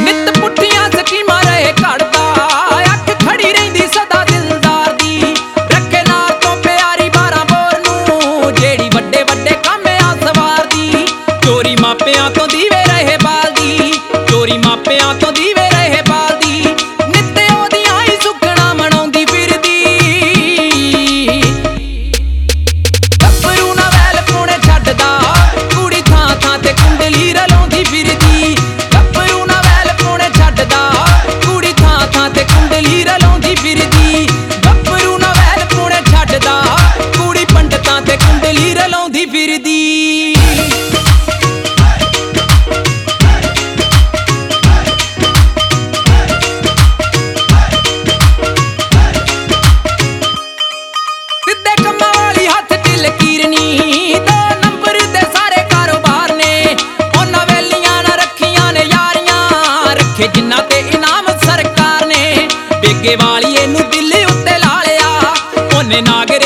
ਨਿੱਤ ਪੁੱਠੀਆਂ ਸਕੀਮਾਂ ਰਹੇ ਘੜਦਾ, ਅੱਖ ਖੜੀ ਰਹਿੰਦੀ ਸਦਾ ਦਿਲਦਾਰ ਦੀ। ਰੱਖੇ ਨਾਲ ਤੋਂ ਪਿਆਰੀ 12 ਬੋਰ ਨੂੰ, ਜਿਹੜੀ ਵੱਡੇ ਵੱਡੇ ਕੰਮ ਆ ਸਵਾਰਦੀ। ਚੋਰੀ ਮਾਪਿਆਂ ਤੋਂ ਦੀਵੇ ਰਹੇ ਬਾਲਦੀ, ਚੋਰੀ ਮਾਪਿਆਂ ਤੋਂ ਦੀਵੇ ਰਹੇ ਬਾਲਦੀ। ਨਿੱਤ ਉਹਦੀਆਂ ਹੀ ਸੁੱਖਣਾ ਮਨਾਉਂਦੀ ਫਿਰਦੀ। ਗੱਭਰੂ ਨਾ ਵੈਲ ਪੁਣੇ ਛੱਡਦਾ, ਕੁੜੀ ਥਾਂ ਥਾਂ ਤੇ ਕੁੰਡਲੀ ਰਲਾਉਂਦੀ ਫਿਰਦੀ। ਗੱਭਰੂ ਨਾ ਵੈਲ ਪੁਣੇ ਛੱਡਦਾ, ਕੁੜੀ ਥਾਂ ਥਾਂ ਤੇ ਕੁੰਡਲੀ ਰਲਾਉਂਦੀ ਫਿਰਦੀ। ਗੱਭਰੂ ਨਾ ਵੈਲ ਪੁਣੇ ਛੱਡਦਾ, ਕੁੜੀ ਪੰਡਤਾਂ ਤੇ ਕੁੰਡਲੀ ਰਲਾਉਂਦੀ ਫਿਰਦੀ। ਸਿੱਧੇ ਕੰਮਾਂ ਵਾਲੀ ਹੱਥ ਚ ਲਕੀਰਨੀ, 2 ਨੰਬਰ ਦੇ ਸਾਰੇ ਕਾਰੋਬਾਰ ਨੇ। ਉਹਨਾਂ ਵੇਲੀਆਂ ਨਾ ਰੱਖੀਆਂ ਨੇ ਯਾਰੀਆਂ, ਰੱਖੇ ਜਿਨ੍ਹਾਂ ਤੇ ਇਨਾਮ ਸਰਕਾਰ ਨੇ। ਬੇਗੇ ਵਾਲੀ ਇਹਨੂੰ ਦਿਲ ਉੱਤੇ ਲਾ ਲਿਆ, ਉਹਨੇ ਨਾਗਰੇ